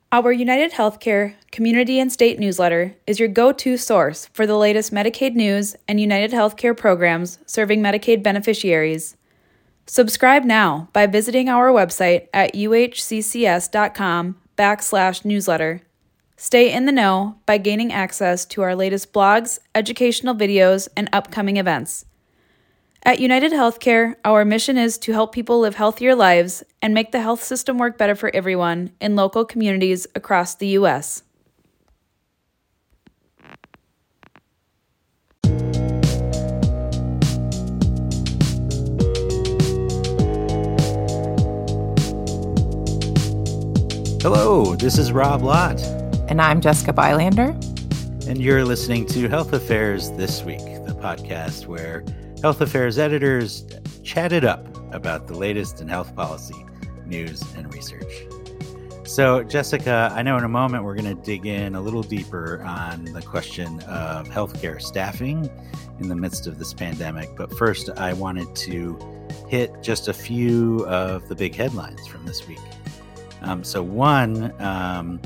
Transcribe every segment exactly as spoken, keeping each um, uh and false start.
Our United Healthcare Community and State newsletter is your go-to source for the latest Medicaid news and United Healthcare programs serving Medicaid beneficiaries. Subscribe now by visiting our website at uhccs.com backslash newsletter. Stay in the know by gaining access to our latest blogs, educational videos, and upcoming events. At United Healthcare, our mission is to help people live healthier lives and make the health system work better for everyone in local communities across the U S. Hello, this is Rob Lott. And I'm Jessica Bylander. And you're listening to Health Affairs This Week, the podcast where Health Affairs editors chatted up about the latest in health policy, news, and research. So, Jessica, I know in a moment we're going to dig in a little deeper on the question of healthcare staffing in the midst of this pandemic. But first, I wanted to hit just a few of the big headlines from this week. Um, so, one, um,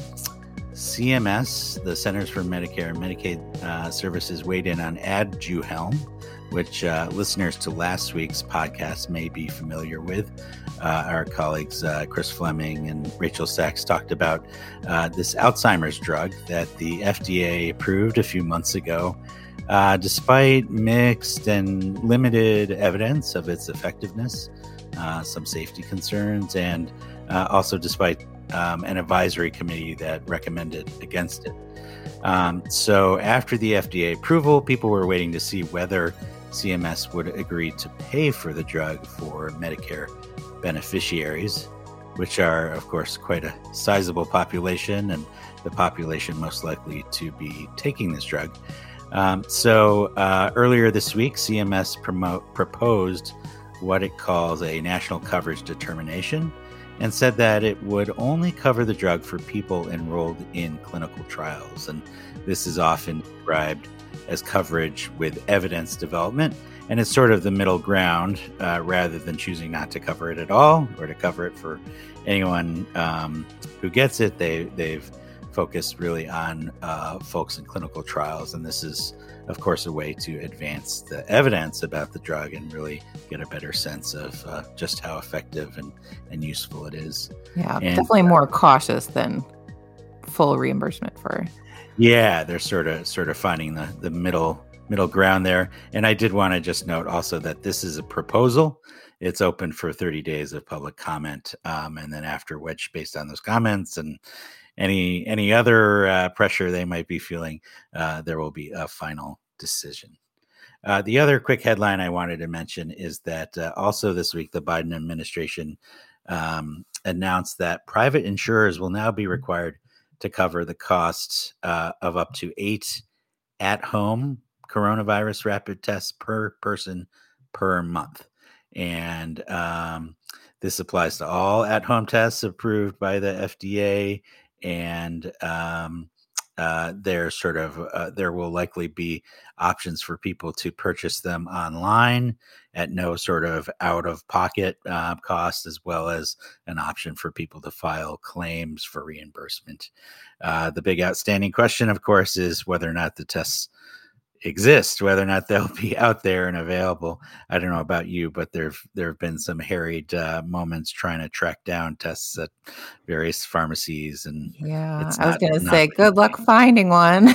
C M S, the Centers for Medicare and Medicaid uh, Services, weighed in on Aduhelm, which uh, listeners to last week's podcast may be familiar with. Uh, our colleagues uh, Chris Fleming and Rachel Sachs talked about uh, this Alzheimer's drug that the F D A approved a few months ago, uh, despite mixed and limited evidence of its effectiveness, uh, some safety concerns, and uh, also despite um, an advisory committee that recommended against it. Um, so after the F D A approval, people were waiting to see whether C M S would agree to pay for the drug for Medicare beneficiaries, which are, of course, quite a sizable population and the population most likely to be taking this drug. Um, so uh, earlier this week, C M S promote, proposed what it calls a national coverage determination and said that it would only cover the drug for people enrolled in clinical trials. And this is often described as coverage with evidence development, and it's sort of the middle ground uh, rather than choosing not to cover it at all or to cover it for anyone um, who gets it. They, they've focused really on uh, folks in clinical trials, and this is, of course, a way to advance the evidence about the drug and really get a better sense of uh, just how effective and, and useful it is. Yeah, and, definitely more cautious than full reimbursement for. Yeah, they're sort of sort of finding the, the middle middle ground there. And I did want to just note also that this is a proposal. It's open for thirty days of public comment, um, and then after which, based on those comments and any any other uh, pressure they might be feeling, uh, there will be a final decision. Uh, the other quick headline I wanted to mention is that uh, also this week, the Biden administration um, announced that private insurers will now be required to cover the costs uh, of up to eight at-home coronavirus rapid tests per person per month. And um, this applies to all at-home tests approved by the F D A. And um, uh, there sort of uh, there will likely be options for people to purchase them online at no sort of out-of-pocket uh, cost, as well as an option for people to file claims for reimbursement. Uh, the big outstanding question, of course, is whether or not the tests exist, whether or not they'll be out there and available. I don't know about you, but there there have been some harried uh, moments trying to track down tests at various pharmacies, and yeah, it's I was not, going to not say, good luck finding one.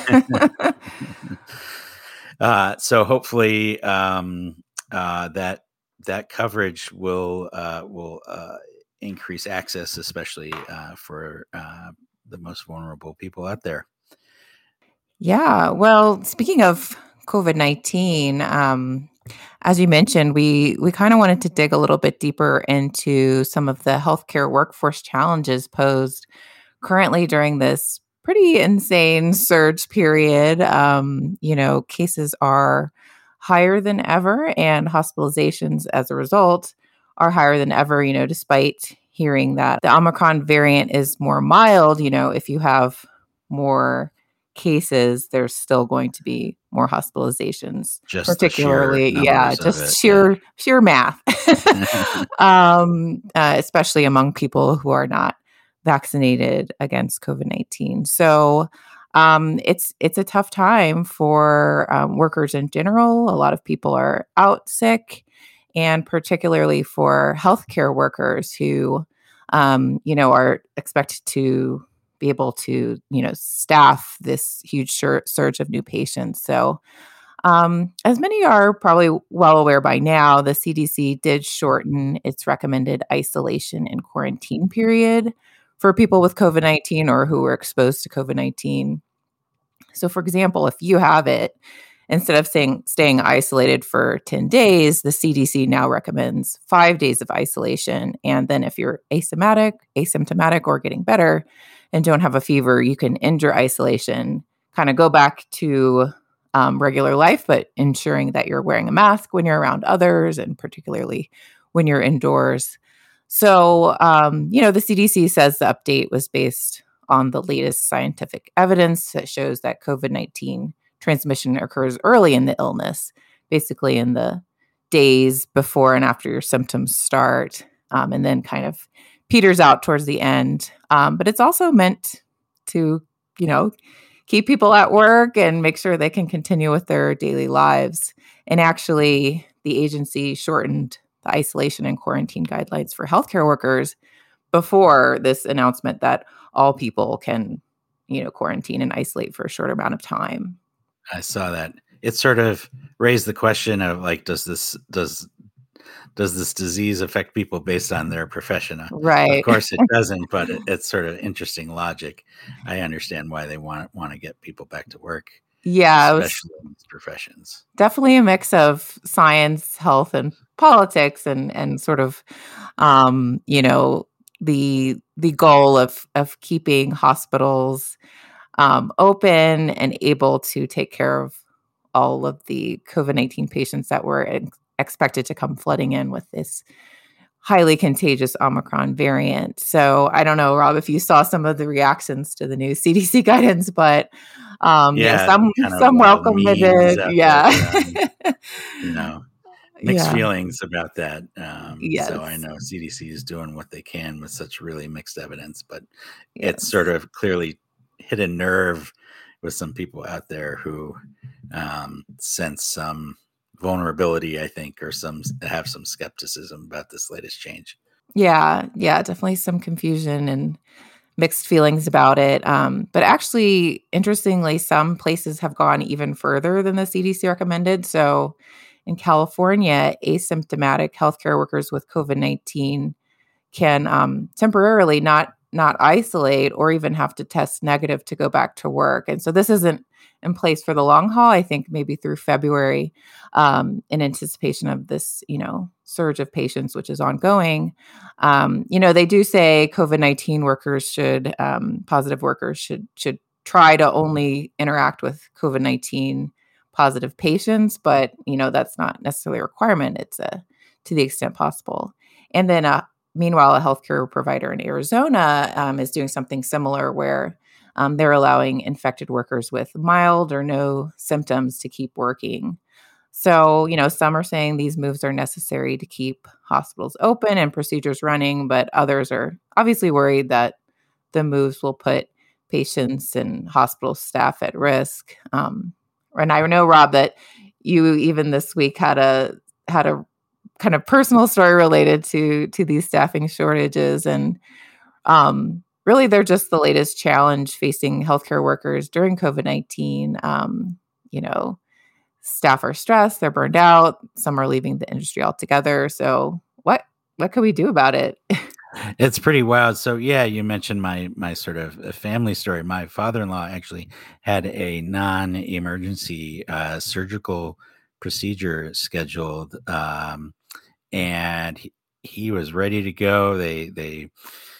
uh, so hopefully um, uh, that that coverage will uh, will uh, increase access, especially uh, for uh, the most vulnerable people out there. Yeah. Well, speaking of COVID nineteen, um, as you mentioned, we we kind of wanted to dig a little bit deeper into some of the healthcare workforce challenges posed currently during this pretty insane surge period. Um, you know, cases are higher than ever, and hospitalizations as a result are higher than ever, you know, despite hearing that the Omicron variant is more mild. You know, if you have more cases, there's still going to be more hospitalizations, just particularly, yeah, just it, sheer, yeah. sheer math, um, uh, especially among people who are not vaccinated against COVID nineteen. So um, it's it's a tough time for um, workers in general. A lot of people are out sick, and particularly for healthcare workers who, um, you know, are expected to be able to, you know, staff this huge sur- surge of new patients. So um, as many are probably well aware by now, the C D C did shorten its recommended isolation and quarantine period for people with COVID nineteen or who were exposed to COVID nineteen. So, for example, if you have it, instead of saying staying isolated for ten days, the C D C now recommends five days of isolation. And then if you're asymptomatic, asymptomatic or getting better and don't have a fever, you can end your isolation, kind of go back to um, regular life, but ensuring that you're wearing a mask when you're around others and particularly when you're indoors. So, um, you know, the C D C says the update was based on the latest scientific evidence that shows that COVID nineteen transmission occurs early in the illness, basically in the days before and after your symptoms start, um, and then kind of peters out towards the end. Um, but it's also meant to, you know, keep people at work and make sure they can continue with their daily lives. And actually, the agency shortened the isolation and quarantine guidelines for healthcare workers before this announcement that all people can, you know, quarantine and isolate for a short amount of time. I saw that. It sort of raised the question of like, does this does does this disease affect people based on their profession? Right. Of course, it doesn't, but it, it's sort of interesting logic. I understand why they want want to get people back to work. Yeah, especially in these professions. Definitely a mix of science, health, and politics, and and sort of, um, you know, the the goal of of keeping hospitals um, open and able to take care of all of the COVID nineteen patients that were ex- expected to come flooding in with this highly contagious Omicron variant. So I don't know, Rob, if you saw some of the reactions to the new C D C guidance, but um, yeah, Yeah, some kind of, some uh, welcomed memes it. out Yeah. there, um, you know, mixed Yeah. feelings about that. Um, so I Yes. know C D C is doing what they can with such really mixed evidence, but it's Yes. sort of clearly hit a nerve with some people out there who um, sense some vulnerability, I think, or some have some skepticism about this latest change. Yeah. Yeah. Definitely some confusion and mixed feelings about it. Um, but actually, interestingly, some places have gone even further than the C D C recommended. So in California, asymptomatic healthcare workers with COVID nineteen can um, temporarily not not isolate or even have to test negative to go back to work. And so this isn't in place for the long haul. I think maybe through February, um, in anticipation of this, you know, surge of patients, which is ongoing. Um, you know, they do say COVID nineteen workers should, um, positive workers should should try to only interact with COVID nineteen positive patients, but you know that's not necessarily a requirement. It's a to the extent possible. And then uh, meanwhile, a healthcare provider in Arizona um, is doing something similar where um, they're allowing infected workers with mild or no symptoms to keep working. So, you know, some are saying these moves are necessary to keep hospitals open and procedures running, but others are obviously worried that the moves will put patients and hospital staff at risk. Um, and I know, Rob, that you even this week had a had a kind of personal story related to to these staffing shortages, and um, really they're just the latest challenge facing healthcare workers during COVID nineteen. Um, you know, staff are stressed, they're burned out, some are leaving the industry altogether. So what what can we do about it? It's pretty wild. So yeah, you mentioned my my sort of uh, family story. My father-in-law actually had a non-emergency uh, surgical procedure scheduled, um, and he, he was ready to go. They they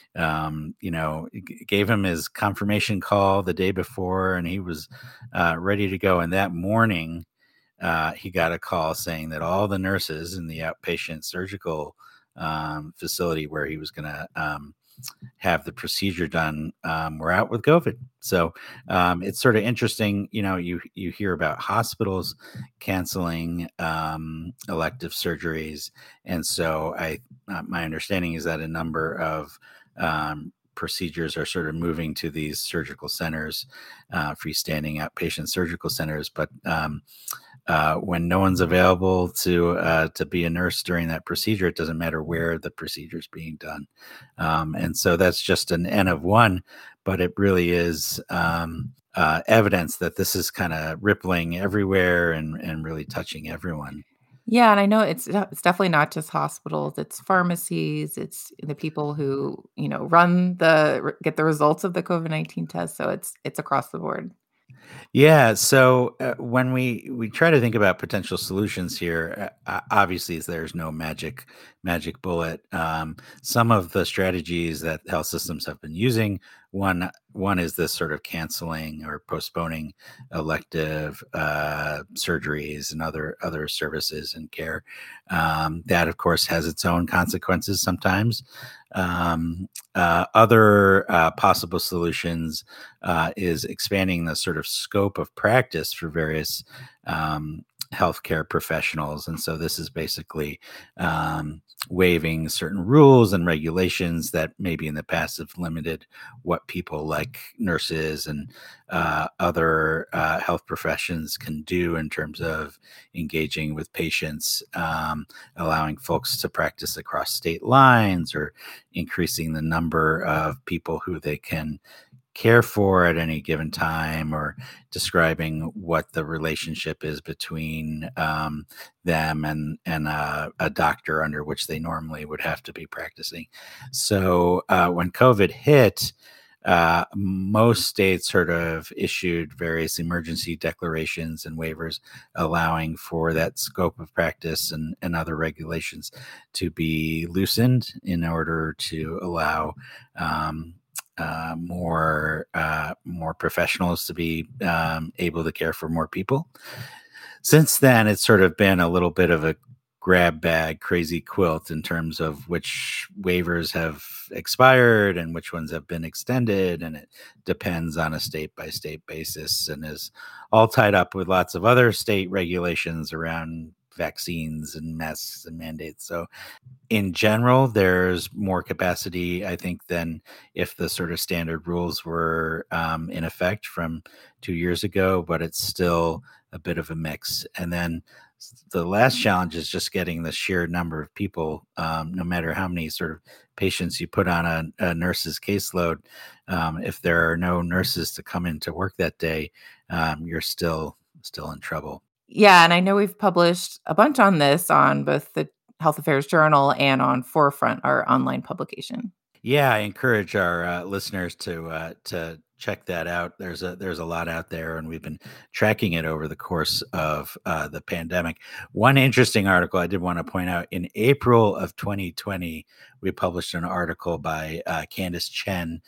um, you know g- gave him his confirmation call the day before, and he was uh, ready to go. And that morning, uh, he got a call saying that all the nurses in the outpatient surgical um, facility where he was going to um, have the procedure done um, were out with COVID. So um, it's sort of interesting. You know, you you hear about hospitals canceling um, elective surgeries, and so I uh, my understanding is that a number of um, procedures are sort of moving to these surgical centers, uh, freestanding outpatient surgical centers. But um, uh, when no one's available to uh, to be a nurse during that procedure, it doesn't matter where the procedure is being done. Um, and so that's just an N of one, but it really is um, uh, evidence that this is kind of rippling everywhere and, and really touching everyone. Yeah, and I know it's it's definitely not just hospitals, it's pharmacies, it's the people who, you know, run the get the results of the COVID nineteen test, so it's it's across the board. Yeah. So uh, when we we try to think about potential solutions here, uh, obviously there's no magic magic bullet. Um, some of the strategies that health systems have been using, one one is this sort of canceling or postponing elective uh, surgeries and other other services and care. Um, that, of course, has its own consequences sometimes. Um, uh, other uh, possible solutions uh, is expanding the sort of scope of practice for various um, healthcare professionals. And so this is basically um, waiving certain rules and regulations that maybe in the past have limited what people like nurses and uh, other uh, health professions can do in terms of engaging with patients, um, allowing folks to practice across state lines or increasing the number of people who they can care for at any given time, or describing what the relationship is between um, them and and uh, a doctor under which they normally would have to be practicing. So uh, when COVID hit, uh, most states sort of issued various emergency declarations and waivers allowing for that scope of practice and, and other regulations to be loosened in order to allow um, uh, more uh, more professionals to be um, able to care for more people. Since then, it's sort of been a little bit of a grab bag, crazy quilt in terms of which waivers have expired and which ones have been extended. And it depends on a state by state basis and is all tied up with lots of other state regulations around vaccines and masks and mandates. So in general, there's more capacity, I think, than if the sort of standard rules were um, in effect from two years ago, but it's still a bit of a mix. And then the last challenge is just getting the sheer number of people, um, no matter how many sort of patients you put on a, a nurse's caseload. Um, if there are no nurses to come in to work that day, um, you're still still in trouble. Yeah, and I know we've published a bunch on this on both the Health Affairs Journal and on Forefront, our online publication. Yeah, I encourage our uh, listeners to uh, to check that out. There's a there's a lot out there, and we've been tracking it over the course of uh, the pandemic. One interesting article I did want to point out: in April of twenty twenty, we published an article by uh, Candace Chen,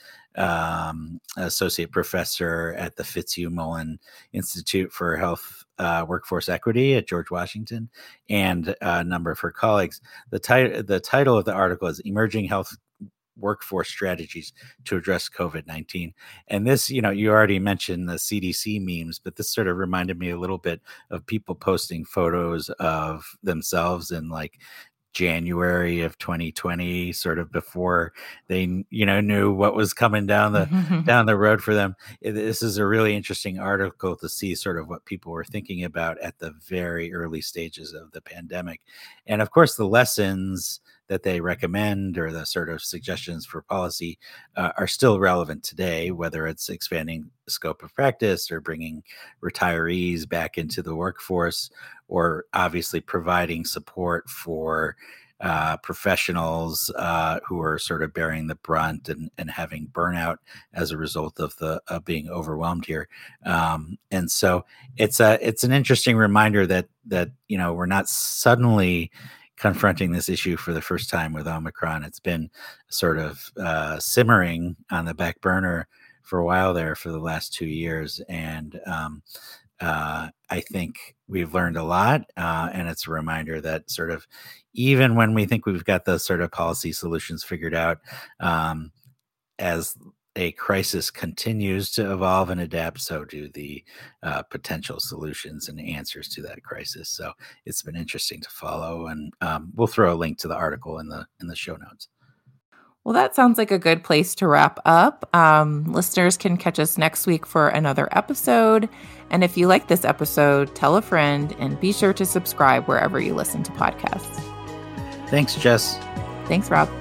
um, associate professor at the Fitzhugh Mullen Institute for Health uh, Workforce Equity at George Washington, and a number of her colleagues. The title the title of the article is "Emerging Health Workforce Strategies to Address COVID nineteen." And this, you know, you already mentioned the C D C memes, but this sort of reminded me a little bit of people posting photos of themselves in like January of twenty twenty, sort of before they, you know, knew what was coming down the down the road for them. This is a really interesting article to see sort of what people were thinking about at the very early stages of the pandemic. And of course, the lessons that they recommend or the sort of suggestions for policy uh, are still relevant today, whether it's expanding the scope of practice or bringing retirees back into the workforce, or obviously providing support for uh, professionals uh, who are sort of bearing the brunt and, and having burnout as a result of the of being overwhelmed here. Um, and so it's a it's an interesting reminder that that you know we're not suddenly confronting this issue for the first time with Omicron. It's been sort of uh, simmering on the back burner for a while there for the last two years. And um, uh, I think we've learned a lot. Uh, and it's a reminder that sort of, even when we think we've got those sort of policy solutions figured out, um, as a crisis continues to evolve and adapt, so do the uh, potential solutions and answers to that crisis. So it's been interesting to follow, and um, we'll throw a link to the article in the in the show notes. Well, that sounds like a good place to wrap up. Um, listeners can catch us next week for another episode. And if you like this episode, tell a friend and be sure to subscribe wherever you listen to podcasts. Thanks, Jess. Thanks, Rob.